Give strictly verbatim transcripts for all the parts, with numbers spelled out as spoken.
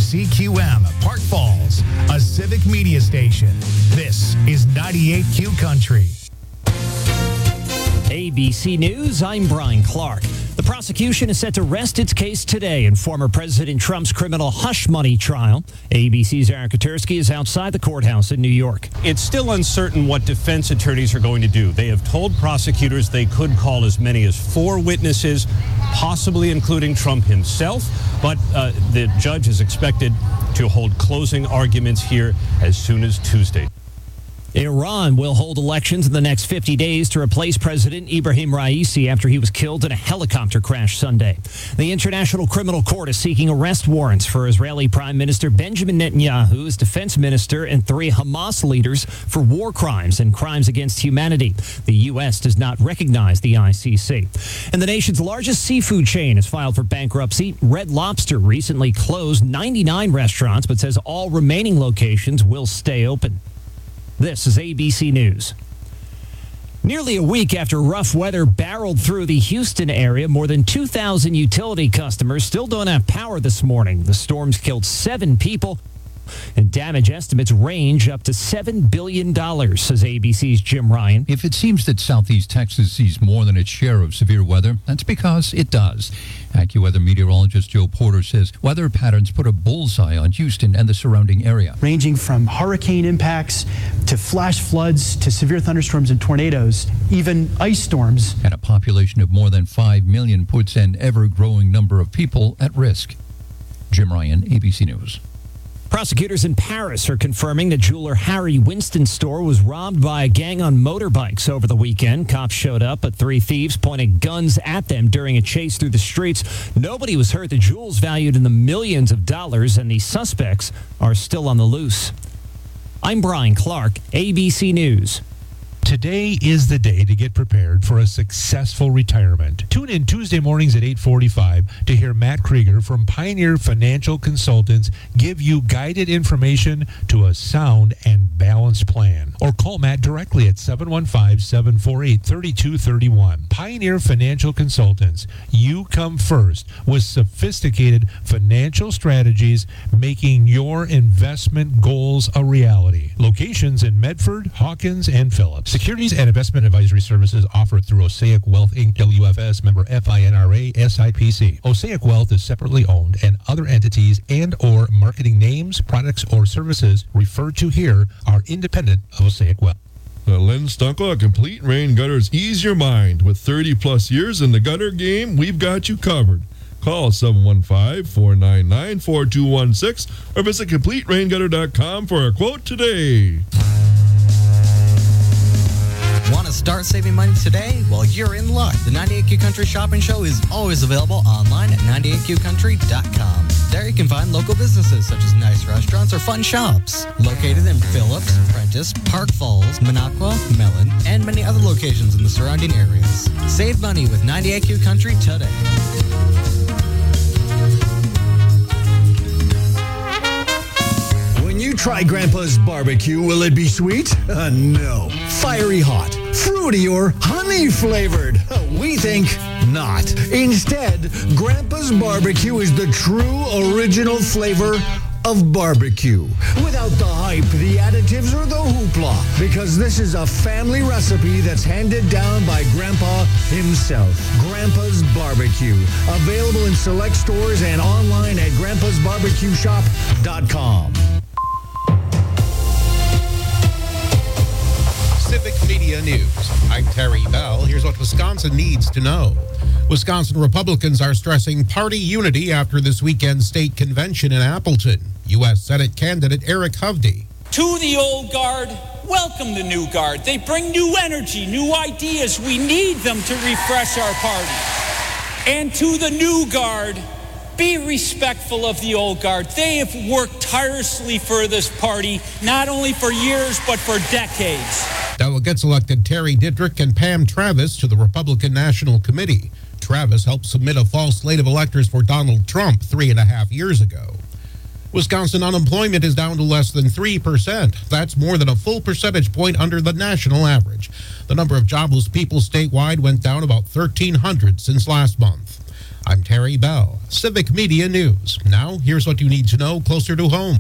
C Q M, Park Falls, a civic media station. This is ninety-eight Q Country. A B C News, I'm Brian Clark. The prosecution is set to rest its case today in former President Trump's criminal hush money trial. A B C's Aaron Katersky is outside the courthouse in New York. It's still uncertain what defense attorneys are going to do. They have told prosecutors they could call as many as four witnesses, possibly including Trump himself. But uh, the judge is expected to hold closing arguments here as soon as Tuesday. Iran will hold elections in the next fifty days to replace President Ibrahim Raisi after he was killed in a helicopter crash Sunday. The International Criminal Court is seeking arrest warrants for Israeli Prime Minister Benjamin Netanyahu, his defense minister, and three Hamas leaders for war crimes and crimes against humanity. The U S does not recognize the I C C. And the nation's largest seafood chain has filed for bankruptcy. Red Lobster recently closed ninety-nine restaurants, but says all remaining locations will stay open. This is A B C News. Nearly a week after rough weather barreled through the Houston area, more than two thousand utility customers still don't have power this morning. The storms killed seven people, and damage estimates range up to seven billion dollars, says A B C's Jim Ryan. If it seems that Southeast Texas sees more than its share of severe weather, that's because it does. AccuWeather meteorologist Joe Porter says weather patterns put a bullseye on Houston and the surrounding area. Ranging from hurricane impacts to flash floods to severe thunderstorms and tornadoes, even ice storms. And a population of more than five million puts an ever-growing number of people at risk. Jim Ryan, A B C News. Prosecutors in Paris are confirming the jeweler Harry Winston's store was robbed by a gang on motorbikes over the weekend. Cops showed up, but three thieves pointed guns at them during a chase through the streets. Nobody was hurt. The jewels valued in the millions of dollars, and the suspects are still on the loose. I'm Brian Clark, A B C News. Today is the day to get prepared for a successful retirement. Tune in Tuesday mornings at eight forty-five to hear Matt Krieger from Pioneer Financial Consultants give you guided information to a sound and balanced plan. Or call Matt directly at seven one five, seven four eight, three two three one. Pioneer Financial Consultants. You come first with sophisticated financial strategies, making your investment goals a reality. Locations in Medford, Hawkins, and Phillips. Securities and investment advisory services offered through Osaic Wealth, Incorporated, W F S, member FINRA, S I P C. Osaic Wealth is separately owned, and other entities and or marketing names, products, or services referred to here are independent of Osaic Wealth. The Len Stunkla Complete Rain Gutters ease your mind. With thirty plus years in the gutter game, we've got you covered. Call seven one five, four nine nine, four two one six or visit complete rain gutter dot com for a quote today. Want to start saving money today? Well, you're in luck. The ninety-eight Q Country Shopping Show is always available online at ninety-eight q country dot com. There you can find local businesses such as nice restaurants or fun shops. Located in Phillips, Prentice, Park Falls, Minocqua, Mellon, and many other locations in the surrounding areas. Save money with ninety-eight Q Country today. When you try Grandpa's barbecue, will it be sweet? Uh, no. Fiery hot, fruity, or honey flavored? Uh, we think not. Instead, Grandpa's barbecue is the true original flavor of barbecue. Without the hype, the additives, or the hoopla. Because this is a family recipe that's handed down by Grandpa himself. Grandpa's Barbecue. Available in select stores and online at grandpas barbecue shop dot com. Civic Media News. I'm Terry Bell. Here's what Wisconsin needs to know. Wisconsin Republicans are stressing party unity after this weekend's state convention in Appleton. U S Senate candidate Eric Hovde. To the old guard, welcome the new guard. They bring new energy, new ideas. We need them to refresh our party. And to the new guard, be respectful of the old guard. They have worked tirelessly for this party, not only for years, but for decades. Delegates elected Terry Didrick and Pam Travis to the Republican National Committee. Travis helped submit a false slate of electors for Donald Trump three and a half years ago. Wisconsin unemployment is down to less than three percent. That's more than a full percentage point under the national average. The number of jobless people statewide went down about thirteen hundred since last month. I'm Terry Bell, Civic Media News. Now, here's what you need to know closer to home.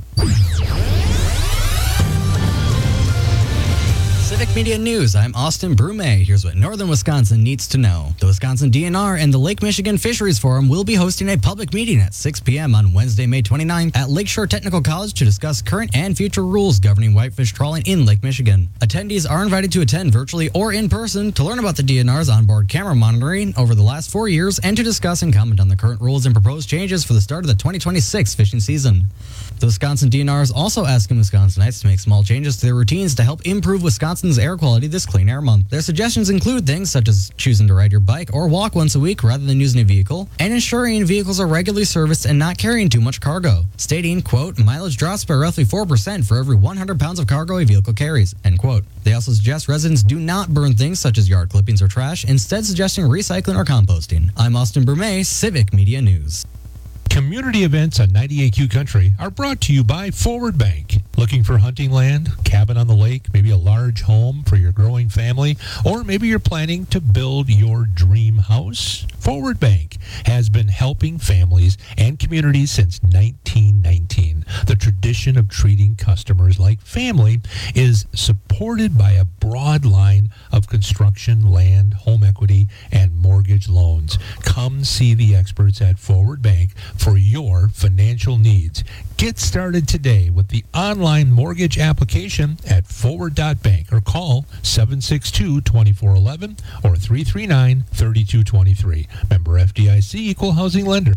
Civic Media News, I'm Austin Brume. Here's what Northern Wisconsin needs to know. The Wisconsin D N R and the Lake Michigan Fisheries Forum will be hosting a public meeting at six p.m. on Wednesday, May twenty-ninth at Lakeshore Technical College to discuss current and future rules governing whitefish trawling in Lake Michigan. Attendees are invited to attend virtually or in person to learn about the D N R's onboard camera monitoring over the last four years and to discuss and comment on the current rules and proposed changes for the start of the twenty twenty-six fishing season. The Wisconsin D N R is also asking Wisconsinites to make small changes to their routines to help improve Wisconsin's air quality this Clean Air Month. Their suggestions include things such as choosing to ride your bike or walk once a week rather than using a vehicle, and ensuring vehicles are regularly serviced and not carrying too much cargo, stating, quote, mileage drops by roughly four percent for every one hundred pounds of cargo a vehicle carries, end quote. They also suggest residents do not burn things such as yard clippings or trash, instead suggesting recycling or composting. I'm Austin Brume, Civic Media News. Community events on ninety-eight Q Country are brought to you by Forward Bank. Looking for hunting land, cabin on the lake, maybe a large home for your growing family, or maybe you're planning to build your dream house? Forward Bank has been helping families and communities since nineteen nineteen. The tradition of treating customers like family is supported by a broad line of construction, land, home equity, and mortgage loans. Come see the experts at Forward Bank for your financial needs. Get started today with the online mortgage application at forward dot bank or call seven six two, two four one one or three three nine, three two two three. Member F D I C, Equal Housing Lender.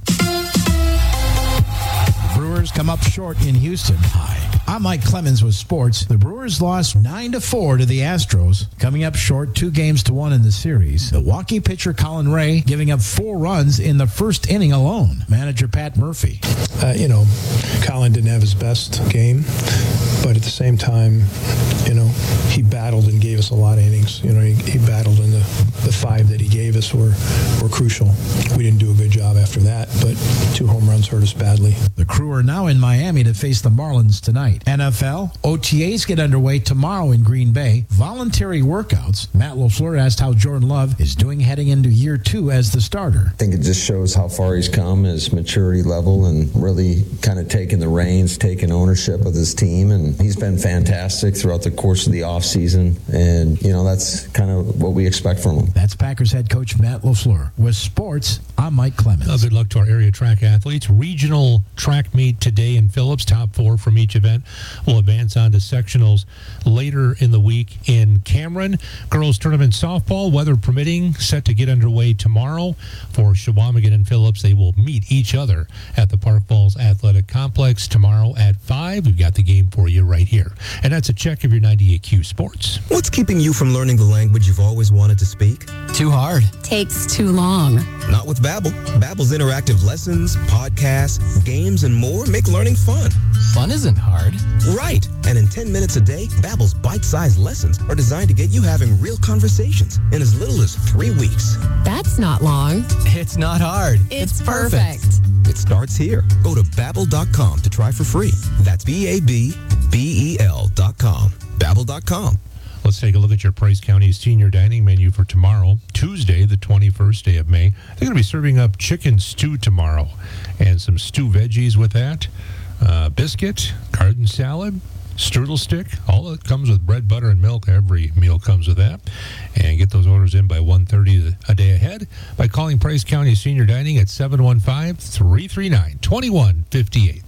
Brewers come up short in Houston. Hi, I'm Mike Clemens with sports. The Brewers lost nine to four to the Astros, coming up short two games to one in the series. Milwaukee pitcher Colin Ray giving up four runs in the first inning alone. Manager Pat Murphy. Uh, you know, Colin didn't have his best game, but at the same time, you know, he battled and gave us a lot of innings. You know, he, he battled, and the, the five that he gave us were, were crucial. We didn't do a good job after that, but two home runs hurt us badly. The Crew are now in Miami to face the Marlins tonight. N F L, O T As get underway tomorrow in Green Bay. Voluntary workouts. Matt LaFleur asked how Jordan Love is doing heading into year two as the starter. I think it just shows how far he's come, his maturity level, and really kind of taking the reins, taking ownership of his team. And he's been fantastic throughout the course of the offseason. And, you know, that's kind of what we expect from him. That's Packers head coach Matt LaFleur. With sports, I'm Mike Clemens. Uh, good luck to our area track athletes. Regional track meet today in Phillips. Top four from each event will advance on to sectionals later in the week in Cameron. Girls tournament softball, weather permitting, set to get underway tomorrow. For Shawamigan and Phillips, they will meet each other at the Park Falls Athletic Complex tomorrow at five. We've got the game for you right here. And that's a check of your ninety-eight Q Sports. What's keeping you from learning the language you've always wanted to speak? Too hard. Takes too long. Not with Babbel. Babbel's interactive lessons, podcasts, games, and more make learning fun. Fun isn't hard. Right. And in ten minutes a day, Babbel's bite-sized lessons are designed to get you having real conversations in as little as three weeks. That's not long. It's not hard. It's, it's perfect. perfect. It starts here. Go to Babbel dot com to try for free. That's B A B B E L dot com. Babbel dot com. Let's take a look at your Price County senior dining menu for tomorrow, Tuesday, the twenty-first day of May. They're going to be serving up chicken stew tomorrow and some stew veggies with that. Uh, biscuit, garden salad, strudel stick. All that comes with bread, butter, and milk. Every meal comes with that. And get those orders in by one thirty a day ahead by calling Price County Senior Dining at seven one five, three three nine, two one five eight.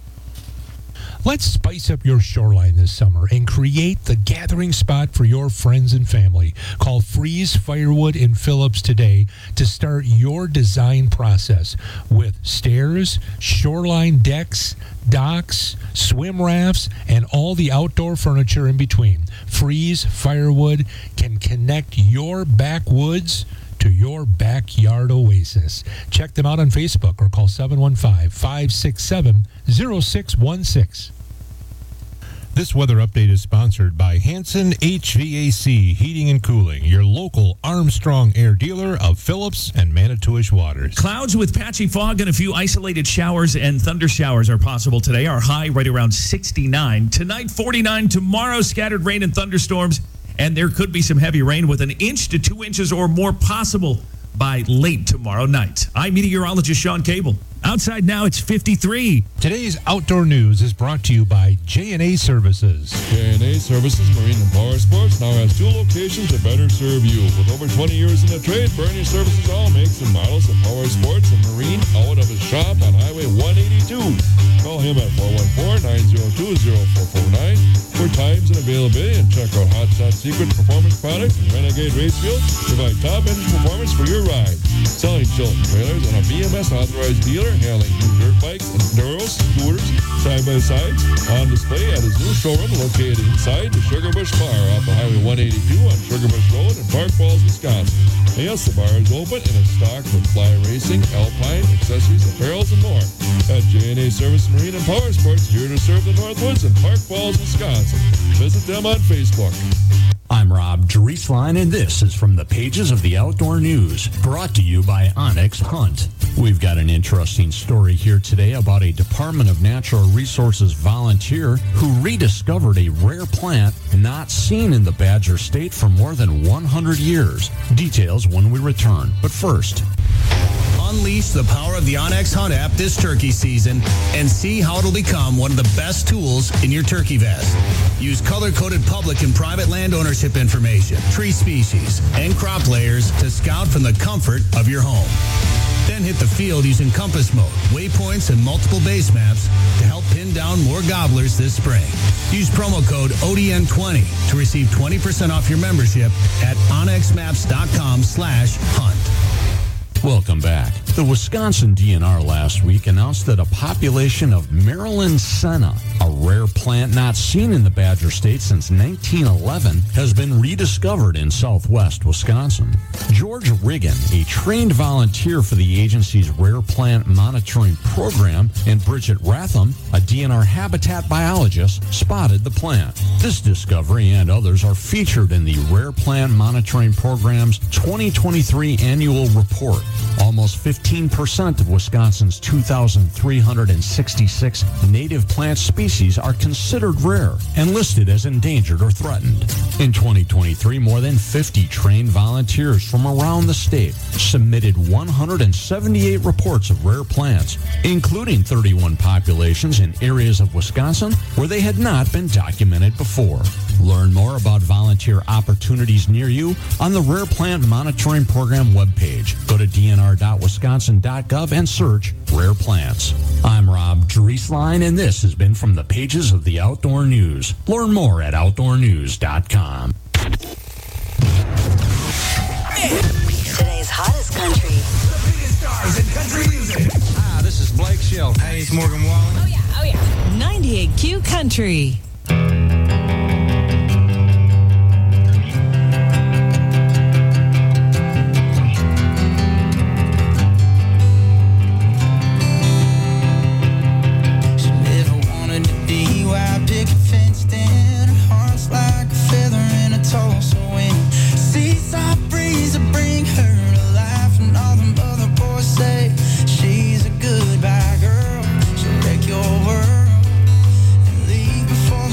Let's spice up your shoreline this summer and create the gathering spot for your friends and family. Call Freeze Firewood in Phillips today to start your design process with stairs, shoreline decks, docks, swim rafts, and all the outdoor furniture in between. Freeze Firewood can connect your backwoods to your backyard oasis. Check them out on Facebook or call seven one five, five six seven, zero six one six. This weather update is sponsored by Hanson H V A C Heating and Cooling, your local Armstrong Air dealer of Phillips and Manitowish waters. Clouds with patchy fog and a few isolated showers and thunder showers are possible today. Our high right around sixty-nine. Tonight, forty-nine. Tomorrow, scattered rain and thunderstorms. And there could be some heavy rain with an inch to two inches or more possible by late tomorrow night. I'm meteorologist Sean Cable. Outside now, it's fifty-three. Today's outdoor news is brought to you by J and A Services. J and A Services Marine and Power Sports now has two locations to better serve you. With over twenty years in the trade, Bernie services all makes and models of power sports and marine out of his shop on Highway one eighty-two. Call him at four one four, nine zero two, zero four four nine for times and availability, and check out Hot Shot Secret Performance Products and Renegade Racefield. Provide top engine performance for your ride. Selling Chilton trailers and a B M S authorized dealer, handling new dirt bikes, enduros, scooters, side-by-sides, on display at his new showroom located inside the Sugar Bush Bar off the Highway one eighty-two on Sugar Bush Road in Park Falls, Wisconsin. And yes, the bar is open and is stocked with fly racing, alpine, accessories, apparels, and more. At J and A Service Marine and Power Sports, here to serve the Northwoods in Park Falls, Wisconsin. Visit them on Facebook. I'm Rob Drieslein, and this is from the pages of the Outdoor News, brought to you by Onyx Hunt. We've got an interesting story here today about a Department of Natural Resources volunteer who rediscovered a rare plant not seen in the Badger State for more than one hundred years. Details when we return. But first, unleash the power of the Onyx Hunt app this turkey season and see how it'll become one of the best tools in your turkey vest. Use color-coded public and private land ownership information, tree species, and crop layers to scout from the comfort of your home. Then hit the field using compass mode, waypoints, and multiple base maps to help pin down more gobblers this spring. Use promo code O D N twenty to receive twenty percent off your membership at onyxmaps.com slash hunt. welcome back. The Wisconsin D N R last week announced that a population of Maryland senna, a rare plant not seen in the Badger State since nineteen eleven, has been rediscovered in southwest Wisconsin. George Riggin, a trained volunteer for the agency's Rare Plant Monitoring Program, and Bridget Ratham, a D N R habitat biologist, spotted the plant. This discovery and others are featured in the Rare Plant Monitoring Program's twenty twenty-three annual report. Almost fifteen percent of Wisconsin's two thousand three hundred sixty-six native plant species are considered rare and listed as endangered or threatened. In twenty twenty-three, more than fifty trained volunteers from around the state submitted one hundred seventy-eight reports of rare plants, including thirty-one populations in areas of Wisconsin where they had not been documented before. Learn more about volunteer opportunities near you on the Rare Plant Monitoring Program webpage. Go to d n r dot wisconsin dot gov and search Rare Plants. I'm Rob Drieslein, and this has been from the pages of the Outdoor News. Learn more at outdoor news dot com. Today's hottest country. The biggest stars in country music. Hi, this is Blake Shelton. Hey, it's Morgan Wallen. Oh, yeah, oh, yeah. ninety-eight Q Country. She's a goodbye girl. She'll wreck your world and leave before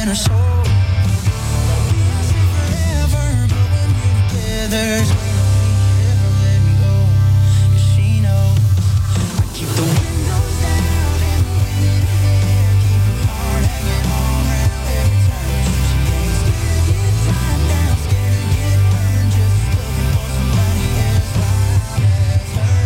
and her soul. Forever, but when we're together, it's when never let me go. 'Cause she knows I keep the windows down and the wind in her hair, keep her heart hanging all around every turn. She ain't scared to get tied down, scared to get burned, just looking for somebody as wild as her.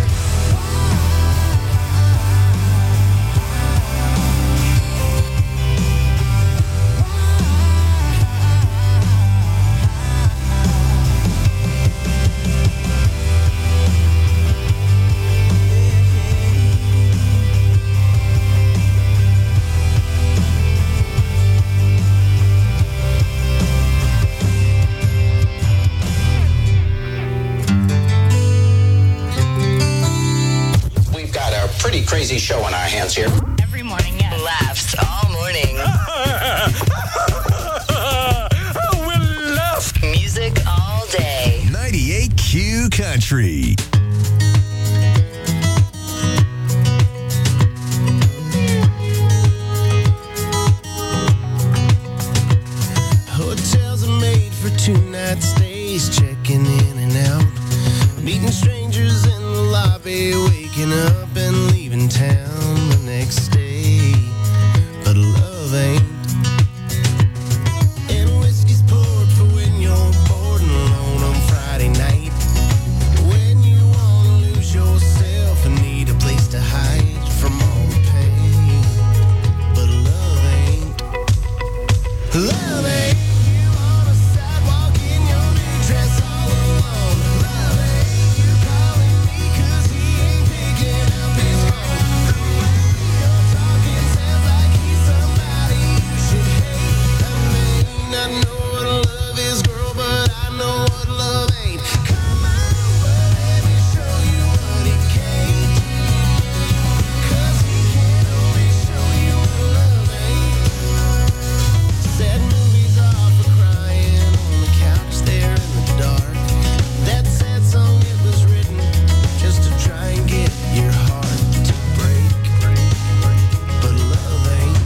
We've got a pretty crazy show on our hands here. Every morning, yeah. Laughs all morning. We'll laugh. Music all day. ninety-eight Q Country. Hotels are made for two-night stays, checking in and out, meeting strangers in the lobby, waking up and leaving town the next day. But love ain't. And whiskey's poured for when you're bored and alone on Friday night, when you wanna lose yourself and need a place to hide from all the pain. But love ain't. Love ain't. Sidewalk in your new dress all alone. Love ain't you calling me 'cause he ain't picking up his phone. The way you're talking sounds like he's somebody you should hate. I may not know what love is, girl, but I know what love ain't. Come on, but let me show you what he can't. 'Cause he can only show you what love ain't. Sad movies are for crying on the couch there in the dark. That sad song, it was written just to try and get your heart to break. But love ain't.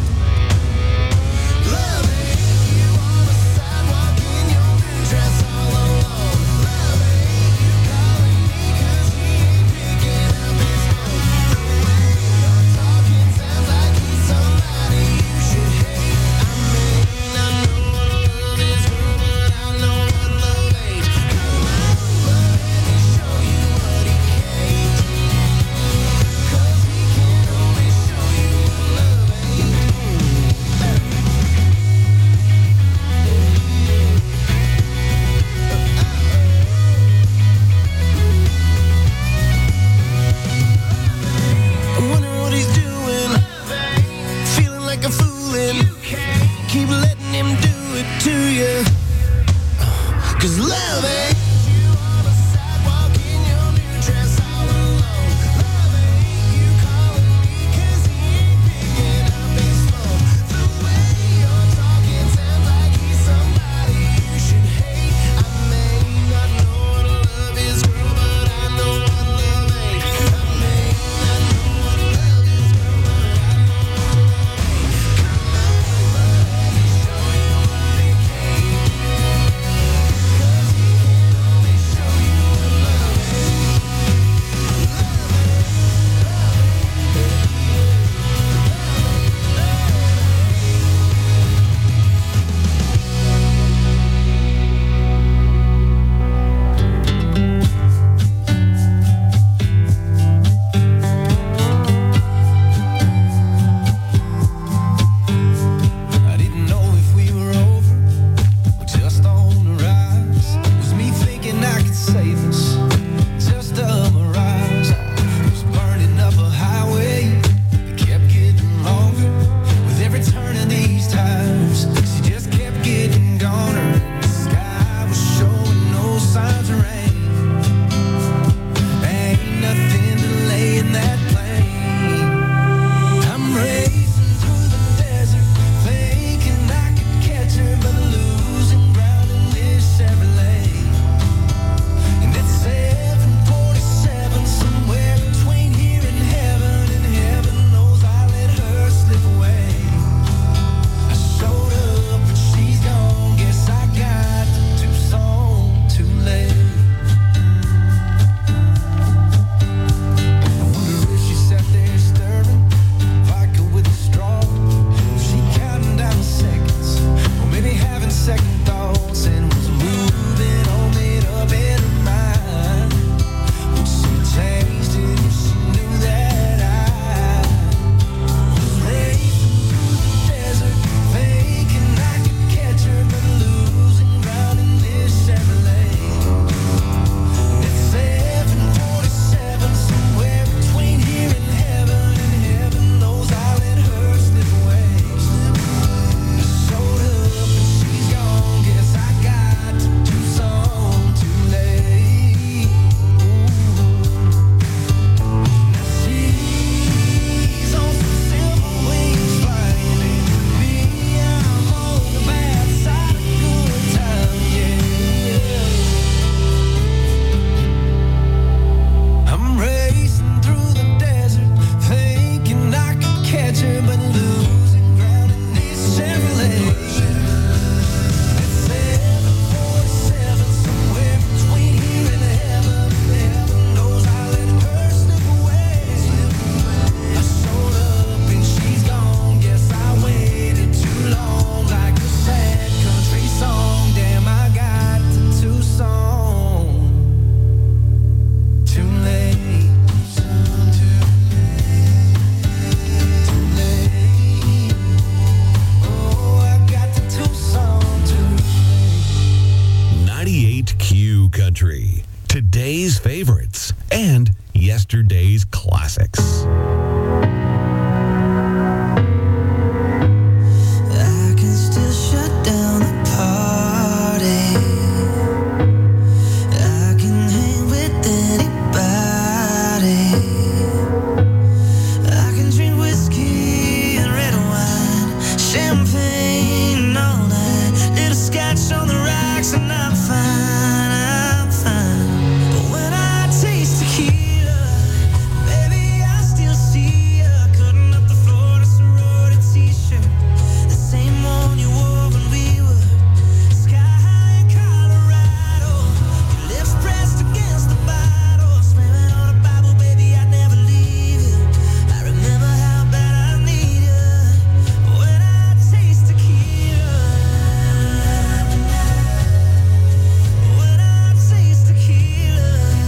Love ain't. You on a sidewalk in your new dress all alone. Love ain't. You calling me 'cause he ain't picking up his phone. The way you're talking sounds like he's somebody you should hate. I may not know what love is, girl, but I know what love ain't. Come on, but let me show you what he can't. 'Cause he can only show you what love ain't. I wonder what he's doing, feeling like a foolin'. Keep letting him do it to you, 'cause love ain't. You on a sidewalk in your new dress all alone. Love ain't you calling me 'cause he ain't picking up his phone. The way you're talking sounds like he's somebody you should hate. I may not know what love is, girl, but I know what love ain't. I may not know what love is, girl, but I know what love ain't. Come on, but let me show you what he can't. 'Cause he Country. Today's favorites and yesterday's classics. I can still shut down the party. I can hang with anybody. I can drink whiskey and red wine, champagne all night, little scotch on the rocks, and I'm fine, I'm fine. But when I taste tequila, baby, I still see ya cutting up the Florida sorority t-shirt, the same one you wore when we were sky high in Colorado. Your lips pressed against the bottle, slamming on a Bible, baby, I'd never leave you. I remember how bad I need you when I taste tequila. When I taste tequila,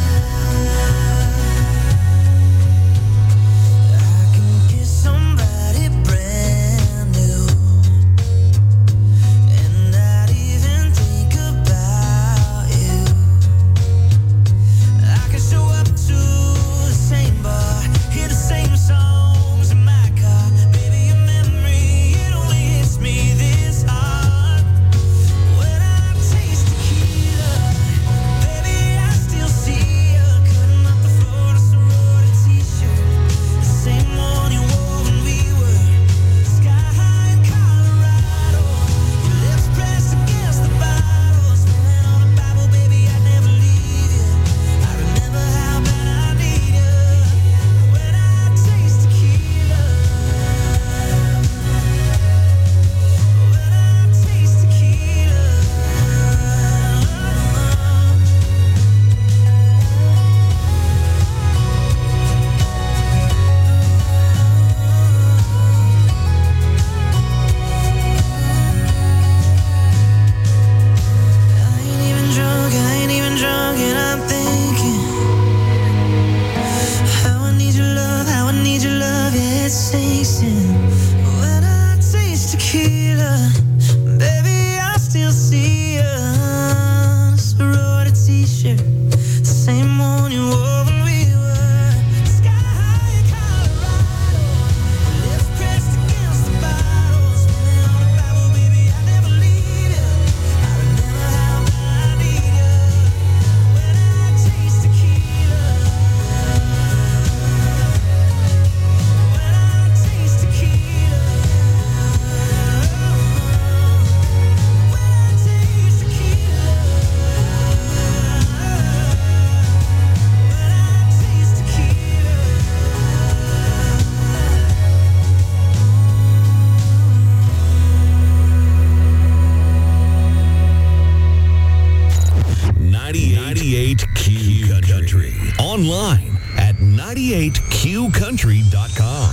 I can kiss somebody brand new and not even think about you. I can show up to the same bar, hear the same songs in my car. Baby, your memory, it only hits me this hard. When I taste tequila, baby, I still see ya cutting up the Florida sorority t-shirt, the same one you wore when we were sky high in Colorado. Your lips pressed against the bottle, smelling on a Bible, baby, I'd never leave you. I remember how bad I need you when I taste tequila. When I taste tequila. I ain't even drunk, I ain't even drunk, and I'm thinking how I need your love, how I need your love, yeah, it sinks in. When I taste tequila, baby, I still see ya sorority t-shirt, the same one you wore when we were sky high in Colorado. Your lips pressed against the bottle, smelling on a Bible, baby, I'd never leave you. I remember how bad I need you when I taste tequila. When I taste tequila. When I taste tequila. When I taste tequila. ninety-eight Q Country. Online at ninety-eight q country dot com.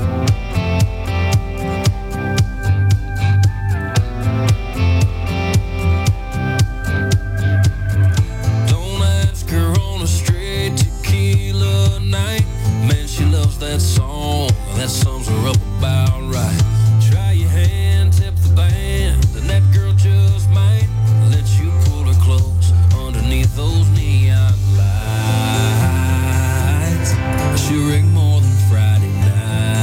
Don't ask her on a straight tequila night. Man, she loves that song. That sums her up about right. Try your hand, tip the band, and that girl just might let you pull her close underneath those neon lights. She'll ring more than Friday night.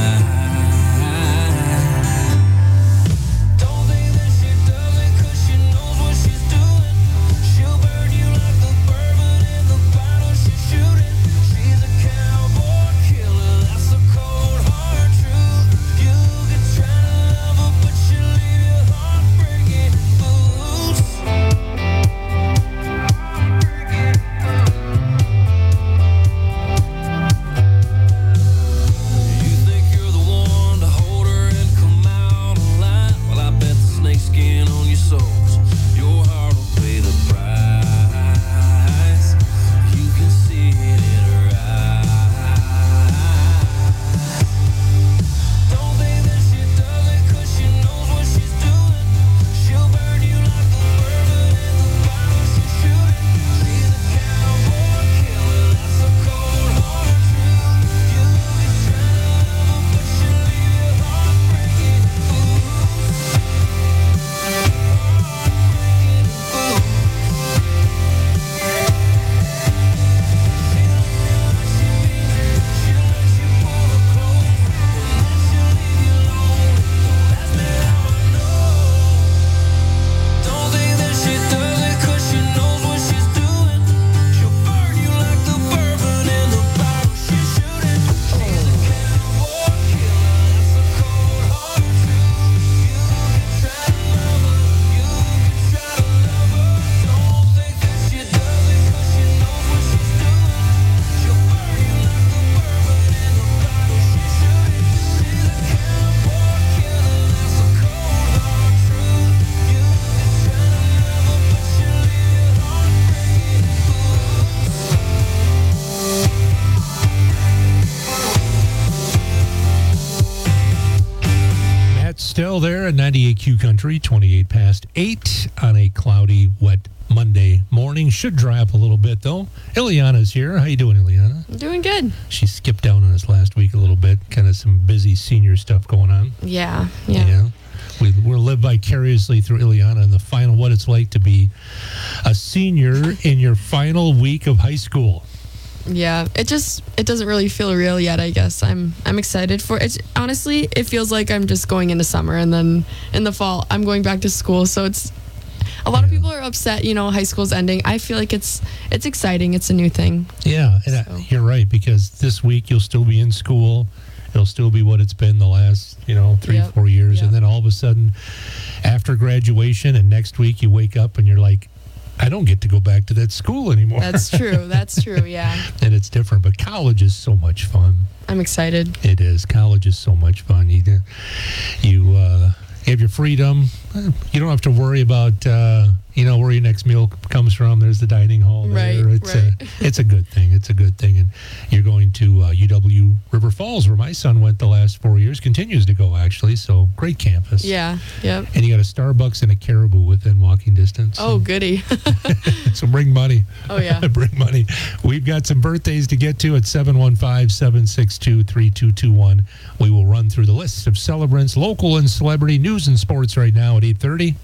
Still there at ninety-eight Q Country, twenty-eight past eight on a cloudy, wet Monday morning. Should dry up a little bit, though. Ileana's here. How you doing, Ileana? I'm doing good. She skipped down on us last week a little bit. Kind of some busy senior stuff going on. Yeah, yeah. Yeah. We, we'll live vicariously through Ileana in the final, what it's like to be a senior in your final week of high school. Yeah, it just it doesn't really feel real yet, I guess. I'm I'm excited for it. Honestly, it feels like I'm just going into summer, and then in the fall I'm going back to school. So it's a lot of people are upset, you know, high school's ending. I feel like it's it's exciting. It's a new thing. Yeah, and so. I, you're right, because this week you'll still be in school. It'll still be what it's been the last, you know, three, yep. four years. Yep. And then all of a sudden, after graduation and next week you wake up and you're like, I don't get to go back to that school anymore. That's true. That's true. Yeah. And it's different. But college is so much fun. I'm excited. It is. College is so much fun. You, you uh, have your freedom. You don't have to worry about, uh, you know, where your next meal comes from. There's the dining hall there. Right, it's, right. A, it's a good thing. It's a good thing. And you're going to uh, U W River Falls, where my son went the last four years, continues to go, actually. So great campus. Yeah, yep. And you got a Starbucks and a Caribou within walking distance. Oh, goody. So bring money. Oh, yeah. Bring money. We've got some birthdays to get to at seven one five, seven six two, three two two one. We will run through the list of celebrants, local and celebrity news and sports right now at eight thirty.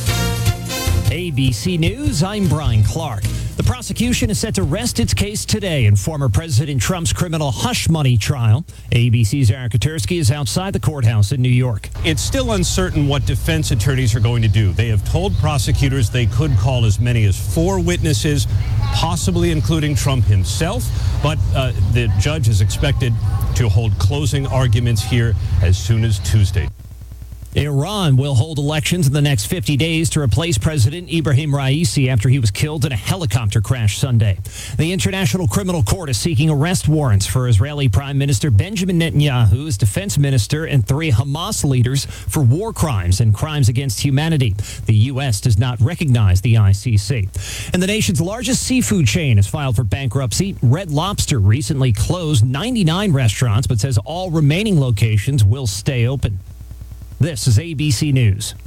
A B C News, I'm Brian Clark. The prosecution is set to rest its case today in former President Trump's criminal hush money trial. A B C's Aaron Katersky is outside the courthouse in New York. It's still uncertain what defense attorneys are going to do. They have told prosecutors they could call as many as four witnesses, possibly including Trump himself. But uh, the judge is expected to hold closing arguments here as soon as Tuesday. Iran will hold elections in the next fifty days to replace President Ibrahim Raisi after he was killed in a helicopter crash Sunday. The International Criminal Court is seeking arrest warrants for Israeli Prime Minister Benjamin Netanyahu, his defense minister, and three Hamas leaders for war crimes and crimes against humanity. The U S does not recognize the I C C. And the nation's largest seafood chain has filed for bankruptcy. Red Lobster recently closed ninety-nine restaurants, but says all remaining locations will stay open. This is A B C News.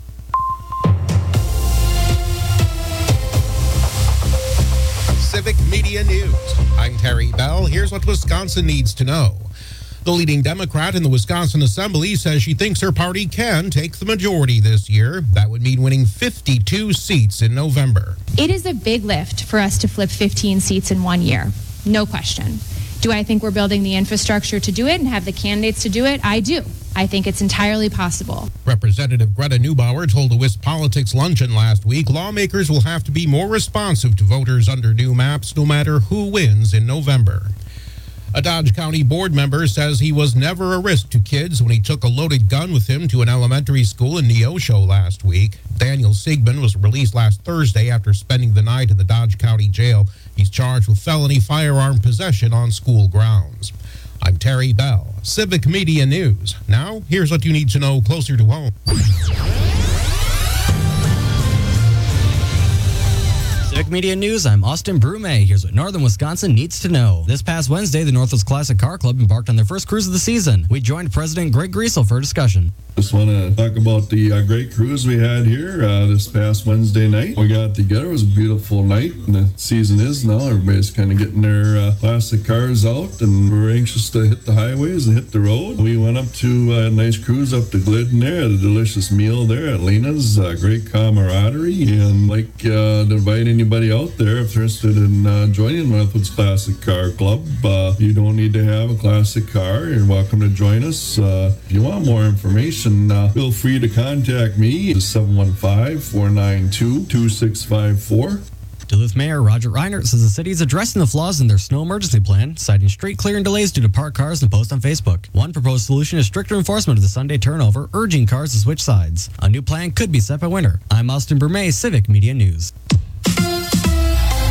Civic Media News. I'm Terry Bell. Here's what Wisconsin needs to know. The leading Democrat in the Wisconsin Assembly says she thinks her party can take the majority this year. That would mean winning fifty-two seats in November. It is a big lift for us to flip fifteen seats in one year. No question. Do I think we're building the infrastructure to do it and have the candidates to do it? I do. I think it's entirely possible. Representative Greta Neubauer told a Wisp Politics luncheon last week lawmakers will have to be more responsive to voters under new maps no matter who wins in November. A Dodge County board member says he was never a risk to kids when he took a loaded gun with him to an elementary school in Neosho last week. Daniel Siegman was released last Thursday after spending the night in the Dodge County jail. He's charged with felony firearm possession on school grounds. I'm Terry Bell, Civic Media News. Now, here's what you need to know closer to home. Civic Media News, I'm Austin Brume. Here's what Northern Wisconsin needs to know. This past Wednesday, the Northwoods Classic Car Club embarked on their first cruise of the season. We joined President Greg Griesel for a discussion. Just want to talk about the uh, great cruise we had here uh, this past Wednesday night. We got together. It was a beautiful night, and the season is now. Everybody's kind of getting their uh, classic cars out, and we're anxious to hit the highways and hit the road. We went up to a nice cruise up to Glidden there, had a delicious meal there at Lena's, uh, great camaraderie, and like uh, to invite anybody out there if they're interested in uh, joining Northwoods Classic Car Club. Uh, you don't need to have a classic car. You're welcome to join us. Uh, if you want more information, Uh, feel free to contact me at seven one five, four nine two, two six five four. Duluth Mayor Roger Reinert says the city is addressing the flaws in their snow emergency plan, citing street clearing delays due to parked cars and posts on Facebook. One proposed solution is stricter enforcement of the Sunday turnover, urging cars to switch sides. A new plan could be set by winter. I'm Austin Brume, Civic Media News.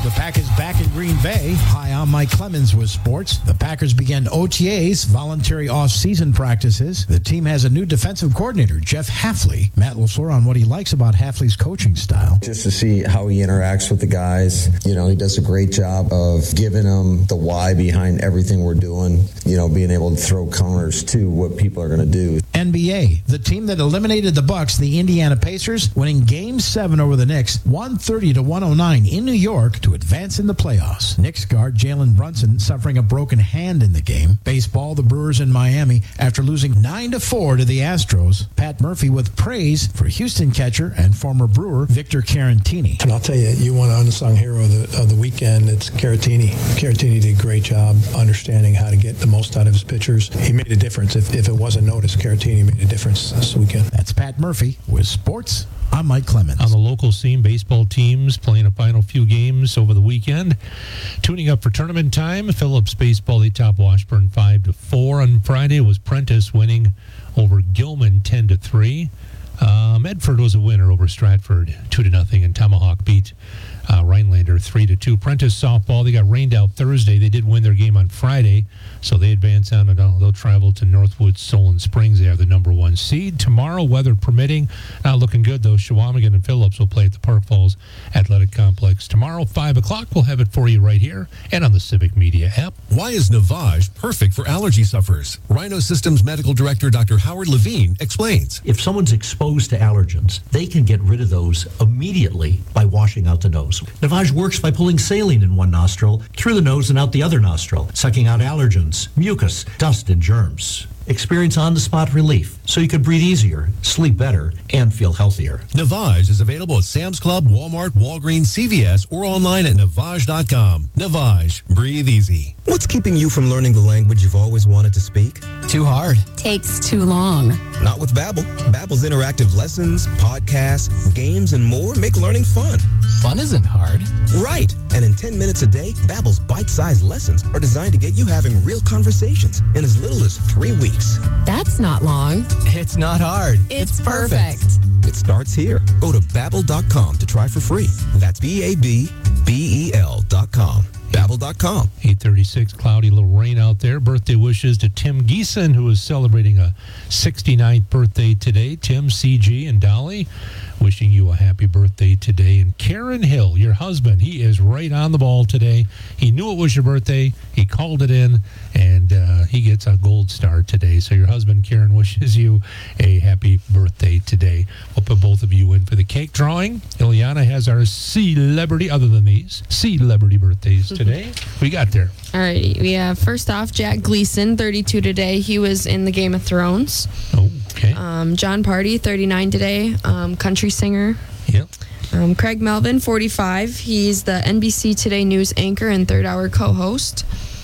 The Packers back in Green Bay. Hi, I'm Mike Clemens with sports. The Packers began O T As, voluntary off-season practices. The team has a new defensive coordinator, Jeff Hafley. Matt LaFleur on what he likes about Hafley's coaching style. Just to see how he interacts with the guys. You know, he does a great job of giving them the why behind everything we're doing. You know, being able to throw counters to what people are going to do. N B A, the team that eliminated the Bucks, the Indiana Pacers, winning Game seven over the Knicks, one thirty to one oh nine in New York to advance in the playoffs. Knicks guard Jalen Brunson suffering a broken hand in the game. Baseball, the Brewers in Miami after losing nine to four to the Astros. Pat Murphy with praise for Houston catcher and former Brewer Victor Caratini. And I'll tell you, you want an unsung hero of the, of the weekend, it's Caratini. Caratini did a great job understanding how to get the most out of his pitchers. He made a difference. If, if it wasn't noticed, Caratini made a difference this weekend. That's Pat Murphy with sports. I'm Mike Clemens. On the local scene, baseball teams playing a final few games over the weekend. Tuning up for tournament time, Phillips baseball, they top Washburn five to four. On Friday was Prentice winning over Gilman ten to three. Uh, Medford was a winner over Stratford two to nothing, and Tomahawk beat uh, Rhinelander three to two. Prentice softball, they got rained out Thursday. They did win their game on Friday, so they advance on and they'll travel to Northwood Solon Springs. They are the number one seed. Tomorrow, weather permitting, not looking good though. Shawamigan and Phillips will play at the Park Falls Athletic Complex tomorrow, five o'clock. We'll have it for you right here and on the Civic Media app. Why is Navage perfect for allergy sufferers? Rhino Systems Medical Director Doctor Howard Levine explains. If someone's exposed to allergens, they can get rid of those immediately by washing out the nose. Navage works by pulling saline in one nostril, through the nose and out the other nostril, sucking out allergens, mucus, dust, and germs. Experience on-the-spot relief so you can breathe easier, sleep better, and feel healthier. Navage is available at Sam's Club, Walmart, Walgreens, C V S, or online at navage dot com. Navage, breathe easy. What's keeping you from learning the language you've always wanted to speak? Too hard. Takes too long. Not with Babbel. Babbel's interactive lessons, podcasts, games, and more make learning fun. Fun isn't hard. Right. And in ten minutes a day, Babbel's bite-sized lessons are designed to get you having real conversations in as little as three weeks. That's not long. It's not hard. It's, it's perfect. perfect. It starts here. Go to Babbel dot com to try for free. That's B A B B E L dot com. Babbel dot com. eight thirty-six, cloudy, little rain out there. Birthday wishes to Tim Geeson, who is celebrating a sixty-ninth birthday today. Tim, C G, and Dolly, wishing you a happy birthday today. And Karen Hill, your husband, he is right on the ball today. He knew it was your birthday. He called it in, and uh, he gets a gold star today. So your husband, Karen, wishes you a happy birthday today. We'll put both of you in for the cake drawing. Ileana has our celebrity, other than these, celebrity birthdays today. We got there. All right. We have, first off, Jack Gleason, thirty-two today. He was in the Game of Thrones. Oh, okay. Um, John Party, thirty-nine today. Um, country singer. Yep. Um, Craig Melvin, forty-five. He's the N B C Today News anchor and third hour co-host.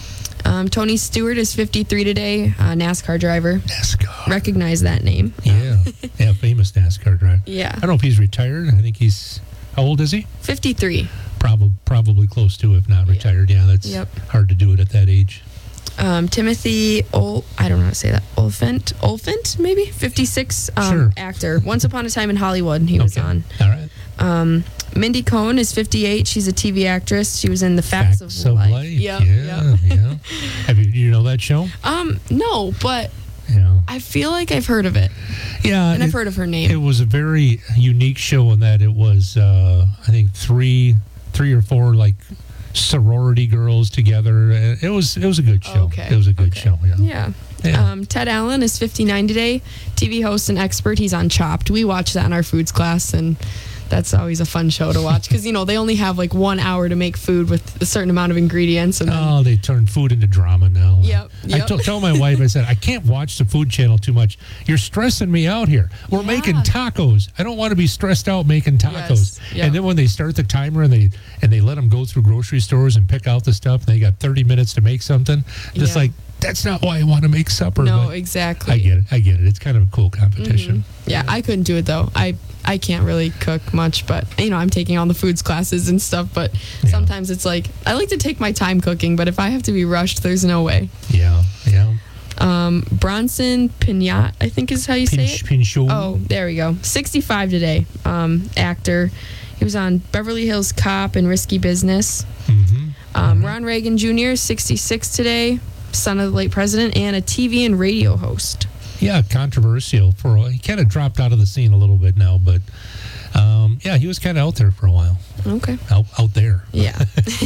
Um, Tony Stewart is fifty-three today, uh, NASCAR driver. NASCAR. Recognize that name. Yeah. Yeah, famous NASCAR driver. Yeah. I don't know if he's retired. I think he's, how old is he? fifty-three. Probably, probably close to, if not retired. Yeah, that's Yep. hard to do it at that age. Um, Timothy, Ol- I don't know how to say that. Oliphant, Oliphant, maybe fifty-six. Um, Sure. Actor. Once Upon a Time in Hollywood, he was Okay. on. All right. Um, Mindy Cohn is fifty-eight. She's a T V actress. She was in The Facts, Facts of, of Life. Life. Yep, Yeah, yep. yeah. Have you, you know that show? Um, no, but Yeah. I feel like I've heard of it. Yeah. And I've it- heard of her name. It was a very unique show in that it was, uh, I think, three, three or four like sorority girls together. Uh, It was, it was a good show. Okay, It was a good show. Yeah. Yeah. Yeah. Um, Ted Allen is fifty-nine today. T V host and expert. He's on Chopped. We watch that in our foods class, and that's always a fun show to watch because, you know, they only have like one hour to make food with a certain amount of ingredients. And then, Oh, they turned food into drama now. Yep, I yep. t- tell my wife, I said, I can't watch the Food Channel too much. You're stressing me out here. We're making tacos. I don't want to be stressed out making tacos. Yes, yep. And then when they start the timer and they and they let them go through grocery stores and pick out the stuff, and they got thirty minutes to make something, just Yeah. like, that's not why I want to make supper. No, but exactly. I get it. I get it. It's kind of a cool competition. Yeah, I couldn't do it though. I I can't really cook much, but you know, I'm taking all the foods classes and stuff. But sometimes it's like I like to take my time cooking, but if I have to be rushed, there's no way. Yeah, yeah. Um, Bronson Pinat, I think is how you say Pinch- it. Pinchot. Oh, there we go. sixty-five today. Um, actor. He was on Beverly Hills Cop and Risky Business. Mm-hmm. Um, Ron Reagan Junior is sixty-six today, son of the late president, and a T V and radio host. Yeah, controversial for a while. He kind of dropped out of the scene a little bit now, but um, yeah, he was kind of out there for a while. Okay. Out, out there. Yeah.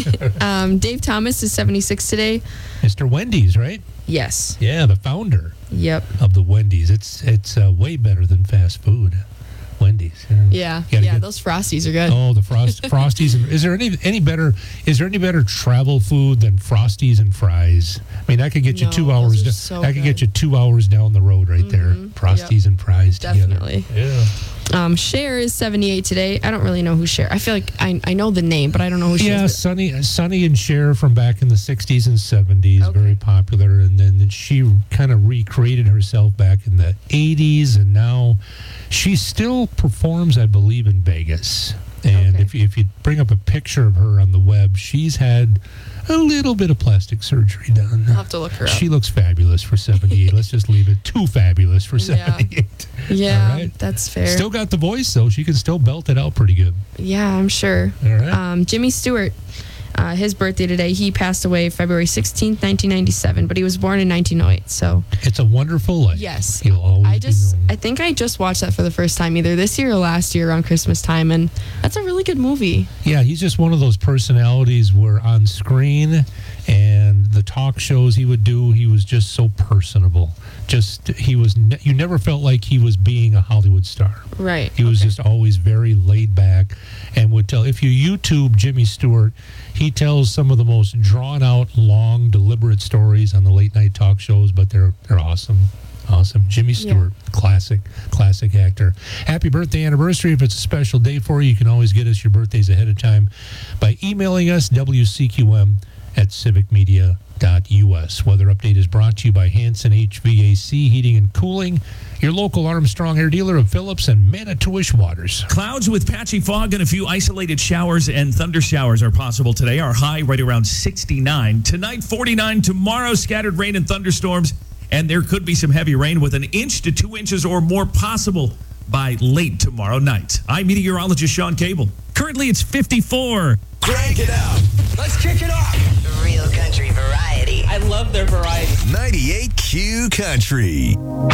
um, Dave Thomas is seventy-six today. Mister Wendy's, right? Yes. Yeah, the founder. Yep. Of the Wendy's. It's it's uh, way better than fast food. Wendy's. Yeah. Yeah, yeah, get, those Frosties are good. Oh, the frost, Frosties. And, is there any any better? Is there any better travel food than Frosties and fries? I mean, that could get you No, two those hours. are Da- so that could good. get you two hours down the road right there. Frosties Yep. and fries Definitely. together. Yeah. Um, Cher is seventy-eight today. I don't really know who Cher. I feel like I, I know the name, but I don't know who she Yeah, is. Sonny, Sonny and Cher from back in the sixties and seventies, very popular. And then she kind of recreated herself back in the eighties, and now she still performs, I believe, in Vegas. And if, you, if you bring up a picture of her on the web, she's had a little bit of plastic surgery done. I'll have to look her up. She looks fabulous for seventy-eight. Let's just leave it. Too fabulous for seventy-eight. Yeah, All right. that's fair. Still got the voice, though. She can still belt it out pretty good. Yeah, I'm sure. All right. Um, Jimmy Stewart, uh, his birthday today. He passed away February sixteenth, nineteen ninety-seven, but he was born in nineteen oh eight. So It's a Wonderful Life. yes, He'll always I be just known. I think I just watched that for the first time, either this year or last year around Christmas time, and that's a really good movie. Yeah, he's just one of those personalities where on screen and the talk shows he would do, he was just so personable. Just he was ne- you never felt like he was being a Hollywood star. Right. He was just always very laid back and would tell, if you YouTube Jimmy Stewart, he tells some of the most drawn out, long, deliberate stories on the late night talk shows, but they're they're awesome. Awesome. Jimmy Stewart, classic, classic actor. Happy birthday anniversary. If it's a special day for you, you can always get us your birthdays ahead of time by emailing us, W C Q M at civic media dot U S. Weather update is brought to you by Hanson H V A C Heating and Cooling, your local Armstrong Air dealer of Phillips and Manitowish Waters. Clouds with patchy fog and a few isolated showers and thunder showers are possible today. Our high right around sixty-nine. Tonight, forty-nine. Tomorrow, scattered rain and thunderstorms. And there could be some heavy rain with an inch to two inches or more possible by late tomorrow night. I'm meteorologist Sean Cable. Currently, it's fifty-four. Crank it up. Let's kick it off. Real country variety. I love their variety. ninety-eight Q Country.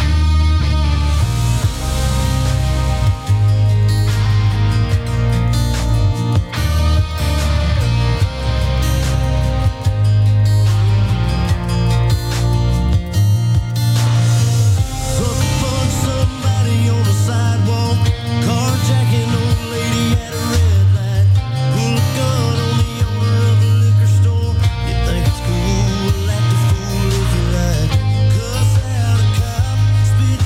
Somebody on the sidewalk, carjacking old lady at a red light. Pull a gun on the owner of a liquor store. You think it's cool, act a fool if you like. Cuss out a cop, spit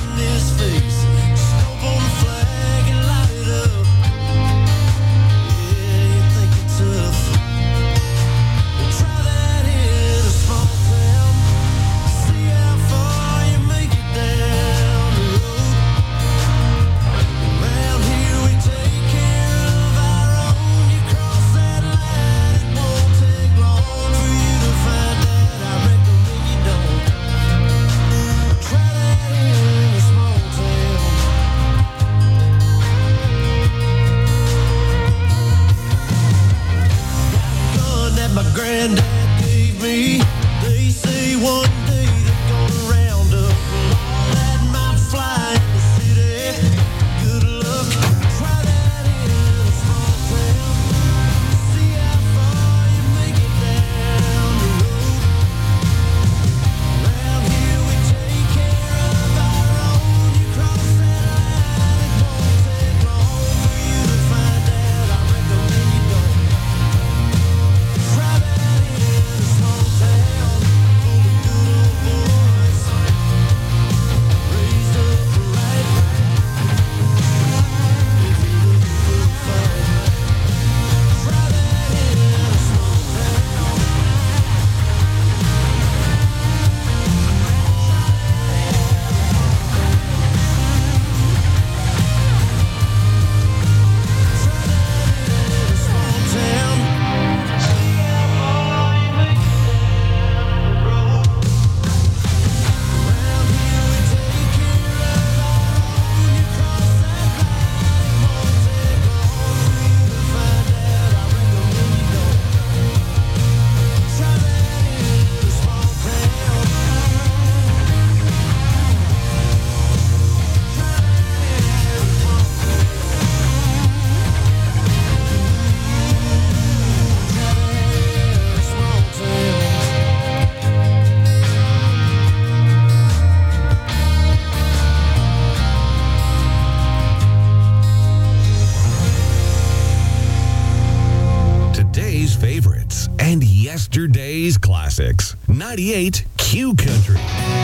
Yesterday's Classics. ninety-eight Q Country.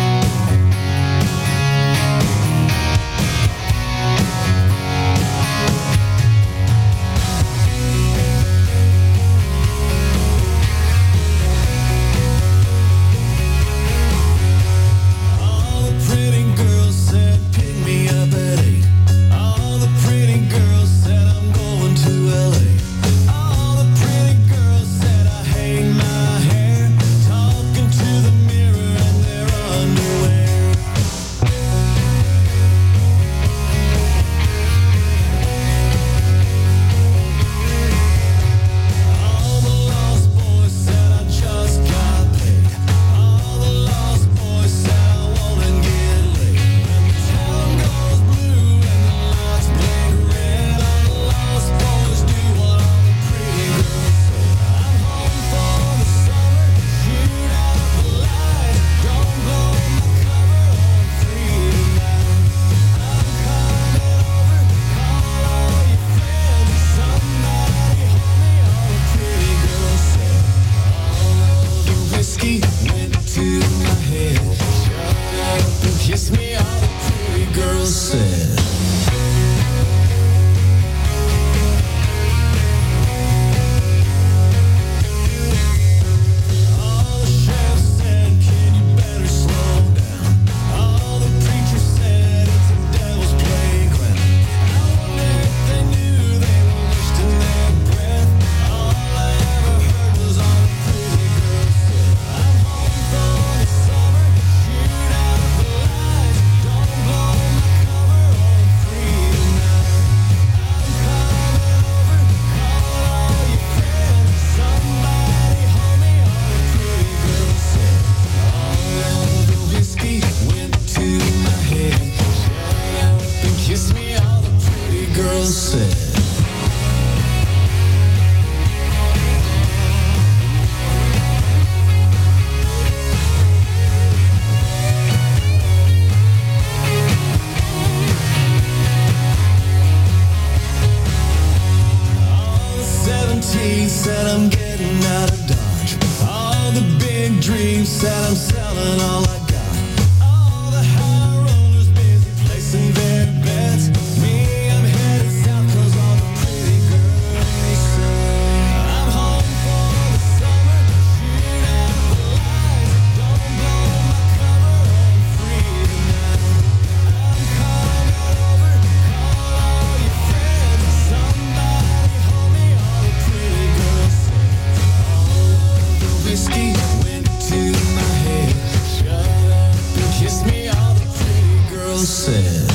Said I'm getting out of Dodge. All the big dreams said I'm selling all I got. All the high rollers busy placing their bets. Me, I'm headed south cause all the pretty girls say I'm home for the summer. Shoot out the lights. Don't blow my cover. I'm free tonight. I'm coming over. Call all your friends. Somebody hold me. All the pretty girls say all of the whiskey went to my head. Shut up and kiss me. All the pretty girls said.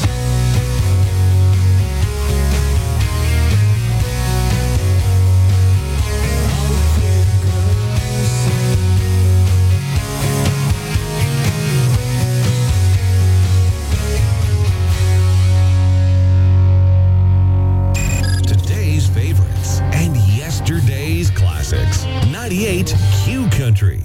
Today's favorites and yesterday's classics. ninety-eight Q Country.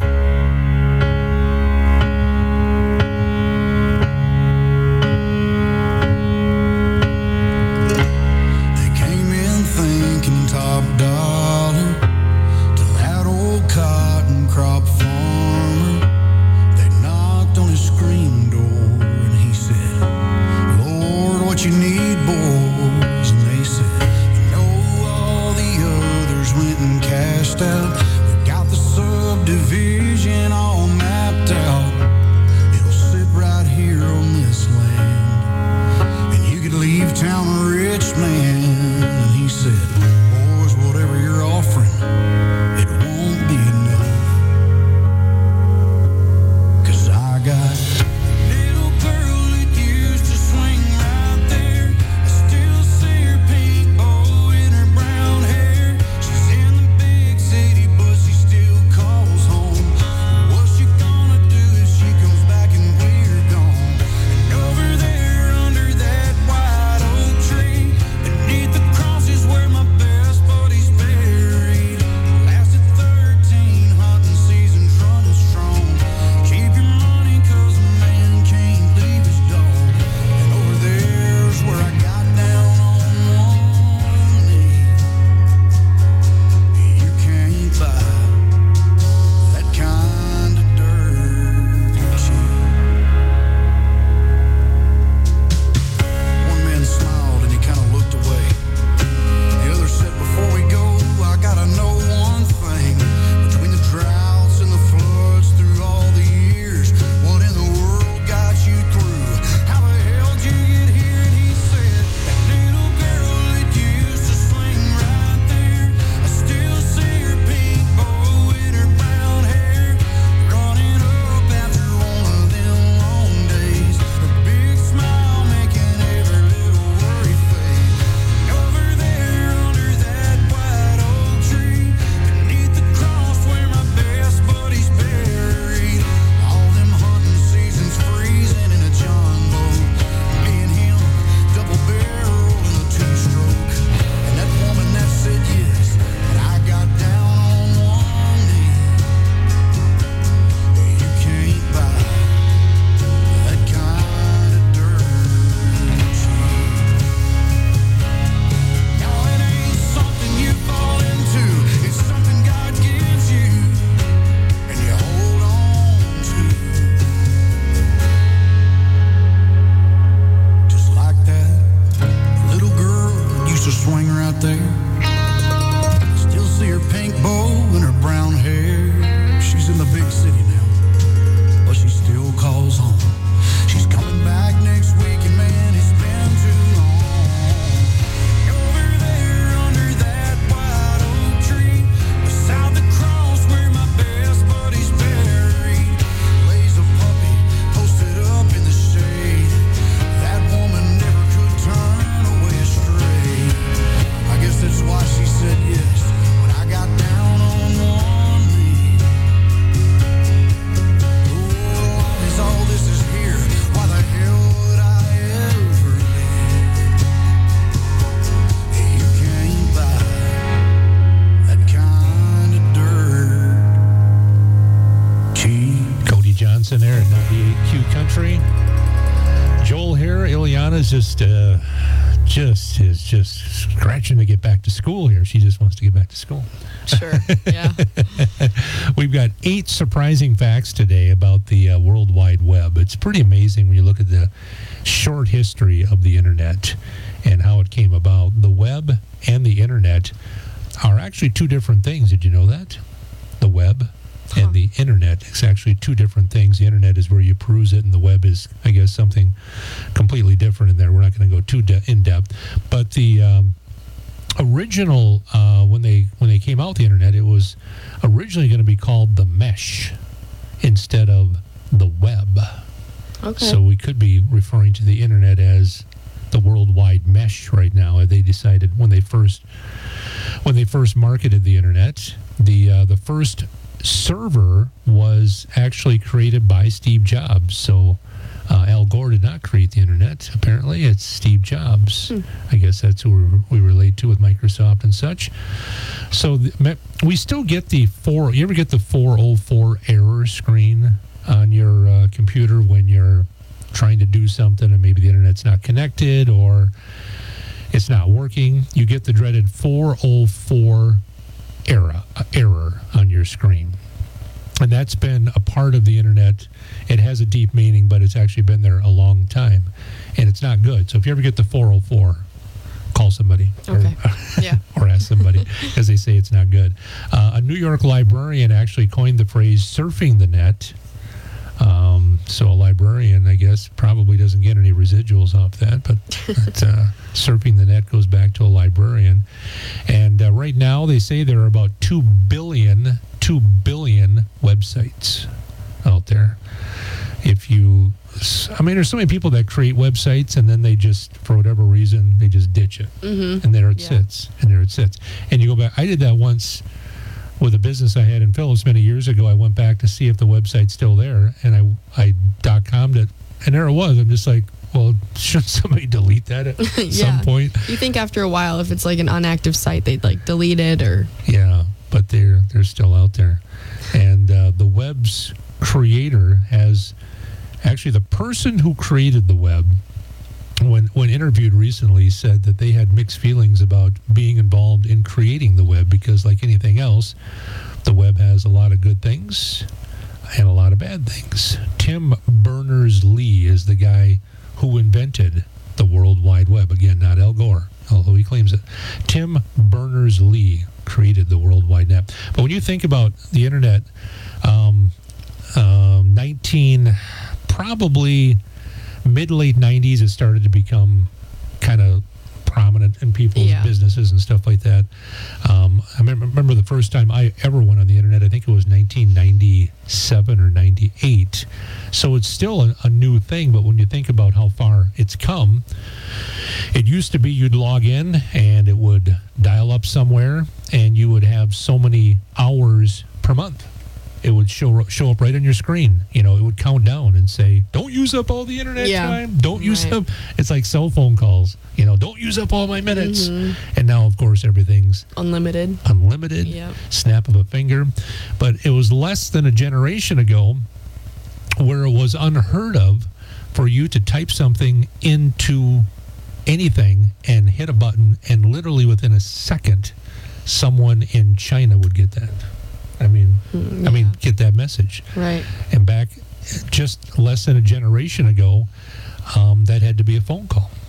They came in thinking top dollar to that old cotton crop farmer. They knocked on his screen door and he said, Lord, what you need, boys? And they said, you know all the others went and cashed out. We got the subdivision. swing right there. Still see her pink bow and her brown hair. She's in the big city now, but she still calls home. She's coming back next week, and man, it's been too long. Over there under that white oak tree, beside the cross where my best buddy's buried, lays a puppy posted up in the shade. That woman never could turn away astray. I guess that's why she said yes when I got down on one knee. Oh, is all this is here? Why the hell would I ever leave? You can't buy that kind of dirt cheap. Cody Johnson there at ninety-eight Q Country. Joel here. Ileana's just, uh, just is just scratching to get back to school here. She just wants to get back to school. Sure. Yeah. We've got eight surprising facts today about the uh, World Wide Web. It's pretty amazing when you look at the short history of the internet and how it came about. The web and the internet are actually two different things. Did you know that? The web and the internet is actually two different things. The internet is where you peruse it, and the web is, I guess, something completely different in there. We're not going to go too de- in depth, but the um, original uh, when they when they came out the internet, it was originally going to be called the mesh instead of the web. Okay. So we could be referring to the internet as the worldwide mesh right now. They decided when they first when they first marketed the internet, the uh, the first server was actually created by Steve Jobs. So uh, Al Gore did not create the internet. Apparently, it's Steve Jobs. Hmm. I guess that's who we relate to with Microsoft and such. So the, we still get the four. You ever get the four oh four error screen on your uh, computer when you're trying to do something and maybe the internet's not connected or it's not working? You get the dreaded four oh four error uh, error on your screen. And that's been a part of the internet. It has a deep meaning, but it's actually been there a long time. And it's not good. So if you ever get the four oh four, call somebody. Okay. Or, Yeah. or ask somebody, because they say it's not good. Uh, a New York librarian actually coined the phrase surfing the net. Um, so a librarian, I guess, probably doesn't get any residuals off that, but but uh, surfing the net goes back to a librarian. And uh, right now they say there are about two billion, two billion websites out there. If you, I mean, there's so many people that create websites and then they just, for whatever reason, they just ditch it. Mm-hmm. And there it Yeah. sits, and there it sits. And you go back, I did that once with a business I had in Phillips many years ago. I went back to see if the website's still there, and I I dot-commed it, and there it was. I'm just like, well, shouldn't somebody delete that at Yeah. some point? You think after a while, if it's like an inactive site, they'd like delete it or. Yeah, but they're they're still out there. And uh, the web's creator has, actually the person who created the web, when when interviewed recently, said that they had mixed feelings about being involved in creating the web, because like anything else, the web has a lot of good things and a lot of bad things. Tim Berners-Lee is the guy who invented the World Wide Web. Again, not Al Gore, although he claims it. Tim Berners-Lee created the World Wide Web. But when you think about the internet, um, um, nineteen, probably mid-late nineties, it started to become kind of prominent in people's Yeah. businesses and stuff like that. Um, I remember, remember the first time I ever went on the internet, I think it was nineteen ninety-seven or ninety-eight. So it's still a, a new thing, but when you think about how far it's come, it used to be you'd log in and it would dial up somewhere and you would have so many hours per month. It would show show up right on your screen. You know, it would count down and say, don't use up all the internet Yeah. time. Don't use Right. up. It's like cell phone calls. You know, don't use up all my minutes. Mhm. And now, of course, everything's Unlimited. unlimited. Yeah. Snap of a finger. But it was less than a generation ago where it was unheard of for you to type something into anything and hit a button, and literally within a second, someone in China would get that. I mean, Mm, I mean, yeah. get that message. Right. And back just less than a generation ago, um, that had to be a phone call.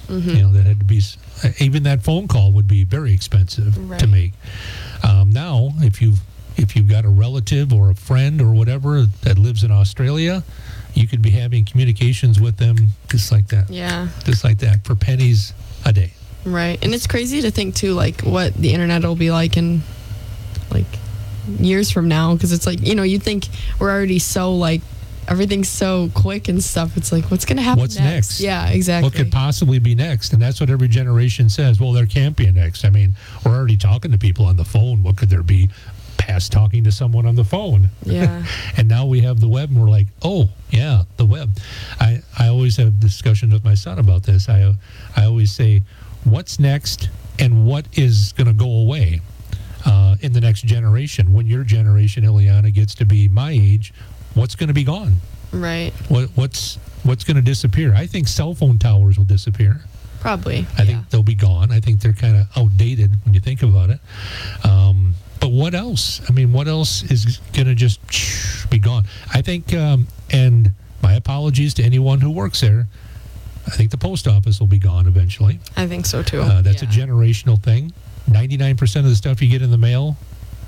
Mhm. You know, that had to be, s- even that phone call would be very expensive to Right. make. Um, now, if you've, if you've got a relative or a friend or whatever that lives in Australia, you could be having communications with them just like that. Yeah. Just like that for pennies a day. Right. And it's crazy to think too, like what the internet will be like in like years from now, because it's like, you know, you think we're already so like everything's so quick and stuff. It's like, what's going to happen What's next? next? Yeah, exactly. What could possibly be next? And that's what every generation says. Well, there can't be a next. I mean, we're already talking to people on the phone. What could there be past talking to someone on the phone? Yeah. And now we have the web, and we're like, oh, yeah, the web. I, I always have discussions with my son about this. I, I always say, what's next and what is going to go away uh, in the next generation? When your generation, Ileana, gets to be my age, what's going to be gone? Right. What, what's what's going to disappear? I think cell phone towers will disappear. Probably. I think they'll be gone. I think they're kind of outdated when you think about it. Um, but what else? I mean, what else is going to just be gone? I think, um, and my apologies to anyone who works there, I think the post office will be gone eventually. I think so too. Uh, that's a generational thing. ninety-nine percent of the stuff you get in the mail,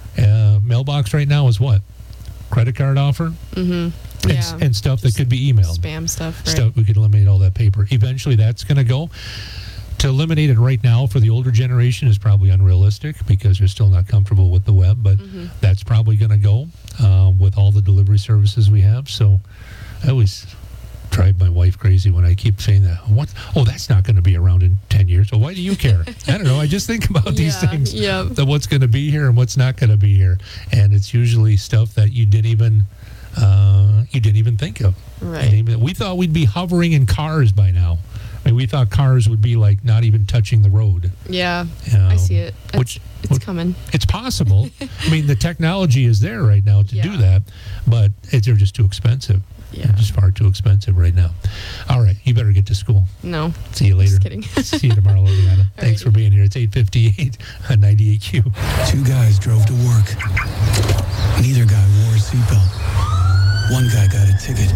uh, mailbox right now is what? Credit card offer? Mm-hmm. And, Yeah. s- and stuff that could be emailed. Spam stuff, right? Stuff, we could eliminate all that paper. Eventually, that's going to go. To eliminate it right now for the older generation is probably unrealistic because they're still not comfortable with the web, but Mhm. that's probably going to go um, with all the delivery services we have. So I always drive my wife crazy when I keep saying that. What? Oh, that's not going to be around in ten years. Well, why do you care? I don't know. I just think about these Yeah, things. yep. That what's going to be here and what's not going to be here. And it's usually stuff that you didn't even uh, you didn't even think of. Right. You didn't even- we thought we'd be hovering in cars by now. I mean, we thought cars would be like not even touching the road. Yeah. Um, I see it. It's, which- it's coming. It's possible. I mean, the technology is there right now to do Yeah. that, but it, they're just too expensive. Yeah. They're just far too expensive right now. All right, you better get to school. No. See you later. Just kidding. See you tomorrow, Liliana. Thanks for being here. It's eight fifty-eight on ninety-eight Q. Two guys drove to work. Neither guy wore a seatbelt. One guy got a ticket.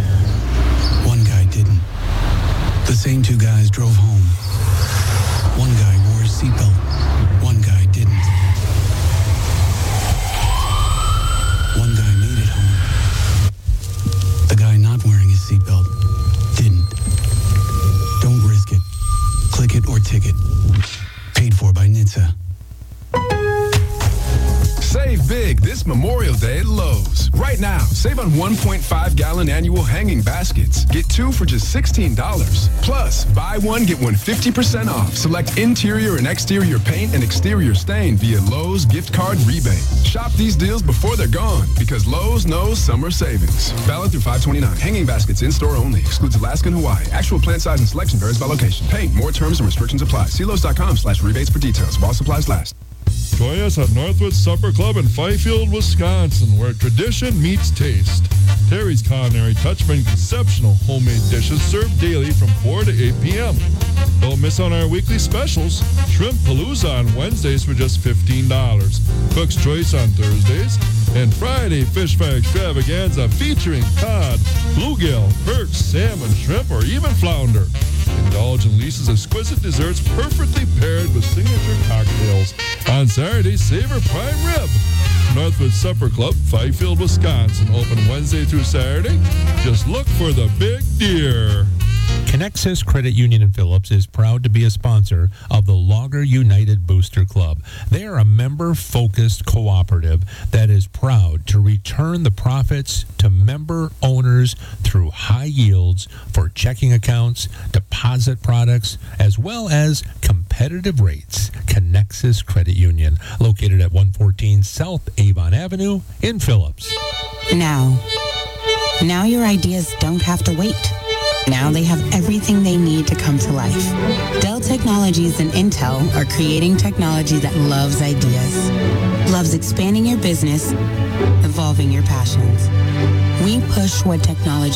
One guy didn't. The same two guys drove home. One guy wore his seatbelt. One guy didn't. One guy made it home. The guy not wearing his seatbelt didn't. Don't risk it. Click it or ticket. Paid for by N H T S A. Save big this Memorial Day at Lowe's. Right now, save on one point five gallon annual hanging baskets. Get two for just sixteen dollars. Plus, buy one, get one fifty percent off. Select interior and exterior paint and exterior stain via Lowe's gift card rebate. Shop these deals before they're gone because Lowe's knows summer savings. Valid through five twenty-nine. Hanging baskets in-store only. Excludes Alaska and Hawaii. Actual plant size and selection varies by location. Paint. More terms and restrictions apply. See Lowe's.com slash rebates for details. While supplies last. Join us at Northwood Supper Club in Fifield, Wisconsin, where tradition meets taste. Terry's Culinary Touch brings exceptional homemade dishes served daily from four to eight p.m. Don't miss on our weekly specials. Shrimp Palooza on Wednesdays for just fifteen dollars. Cook's Choice on Thursdays. And Friday Fish Fry Extravaganza featuring cod, bluegill, perch, salmon, shrimp, or even flounder. Indulge in Lisa's exquisite desserts perfectly paired with signature cocktails. On Saturday, savor prime rib. Northwood Supper Club, Fifield, Wisconsin. Open Wednesday through Saturday. Just look for the big deer. Connexus Credit Union in Phillips is proud to be a sponsor of the Logger United Booster Club. They are a member-focused cooperative that is proud to return the profits to member owners through high yields for checking accounts, deposit products, as well as competitive rates. Connexus Credit Union, located at one fourteen South Avon Avenue in Phillips. Now. Now your ideas don't have to wait. Now they have everything they need to come to life. Dell Technologies and Intel are creating technology that loves ideas, loves expanding your business, evolving your passions. We push what technology